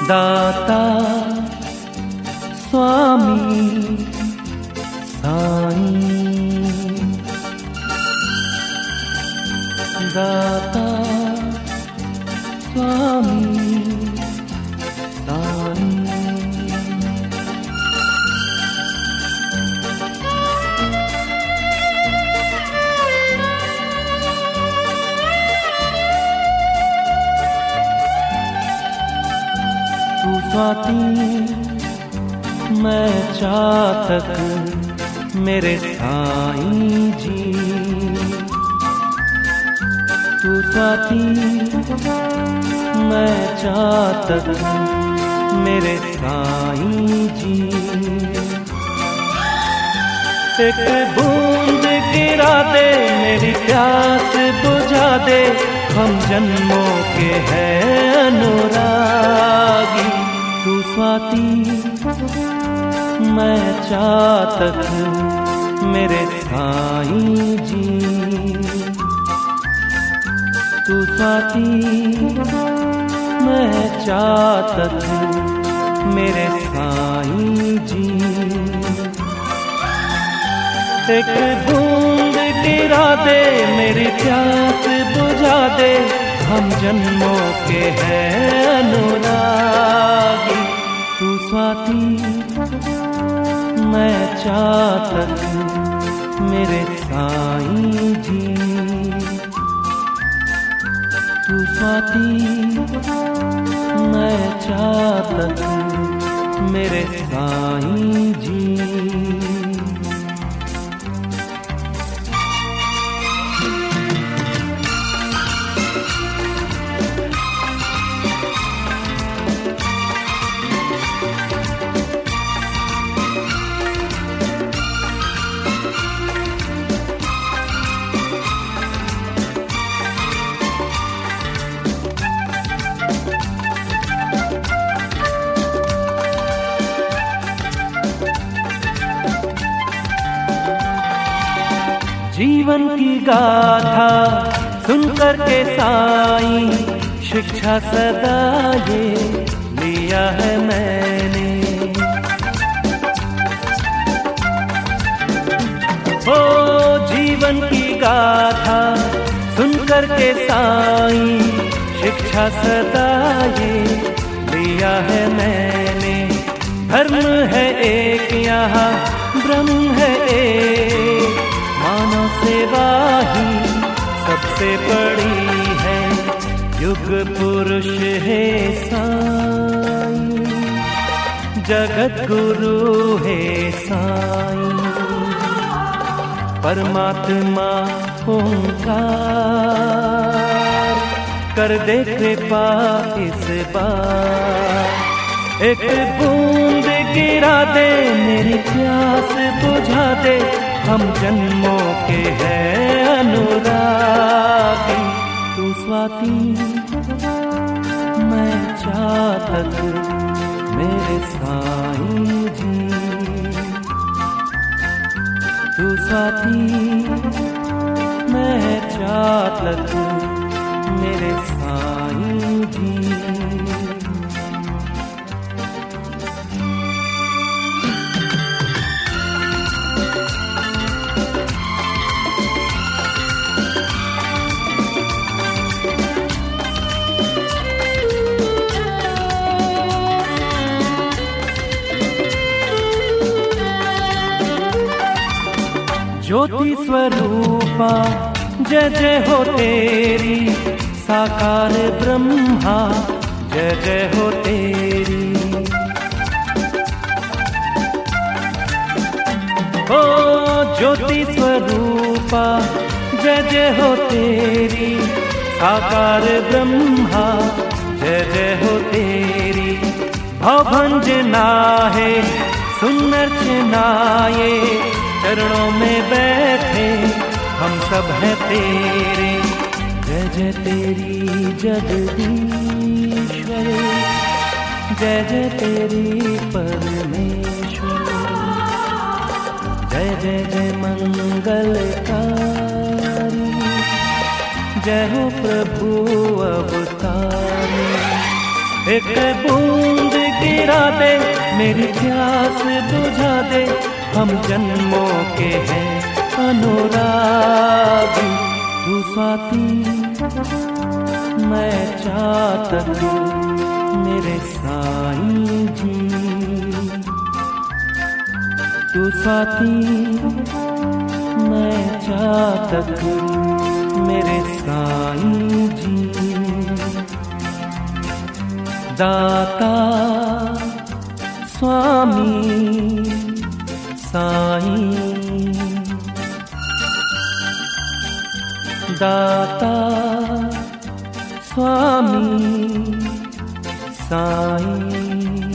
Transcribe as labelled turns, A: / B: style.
A: दाता स्वामी साईं, दाता स्वामी साईं। तू स्वाति मैं चातक मेरे साईं जी, तू स्वाति मैं चातक मेरे साईं जी। एक बूंद गिरा दे मेरी प्यास बुझा दे, हम जन्मों के हैं अनुरागी। तू स्वाति मैं चातक मेरे साईं जी, तू स्वाति मैं चातक मेरे साईं जी। एक बूंद गिरा दे मेरी प्यास बुझा दे, हम जन्मों के हैं अनुरागी। तू स्वाति मैं चातक मेरे साईं जी, तू स्वाति मैं चातक मेरे साईं जी। जीवन की गाथा सुनकर के साईं, शिक्षा सदा ये लिया है मैंने। ओ जीवन की गाथा सुनकर के साईं, शिक्षा सदा ये लिया है मैंने। धर्म है एक यहाँ ब्रह्म है एक, मानव सेवा ही सबसे बड़ी है। युग पुरुष है साईं, जगत गुरु है साईं। परमात्मा ओंकार कर दे कृपा इस बार। एक बूंद गिरा दे मेरी प्यास बुझा दे, हम जन्मों के हैं अनुरागी। तू स्वाति मैं चातक मेरे साईं जी, तू स्वाति मैं चातक मेरे साईं जी। ज्योति स्वरूपा जय जय हो तेरी, साकार ब्रह्मा जय जय हो तेरी। ओ ज्योति स्वरूपा जय जय हो तेरी, साकार ब्रह्मा जय जय हो तेरी। भवभंजना है सुंदर चनाए, चरणों में बैठे हम सब हैं तेरे। जय जय तेरी जगदीश्वर, जय जय तेरी परमेश्वर। जय जय जय मंगलकारी, जय हो प्रभु अवतारी। एक बूंद गिरा दे, मेरी प्यास बुझा दे, हम जन्मों के हैं अनुरागी। तू साथी मैं चातक मेरे साईं जी, तू साथी मैं चातक मेरे साईं जी। दाता स्वामी साईं, दाता स्वामी साईं।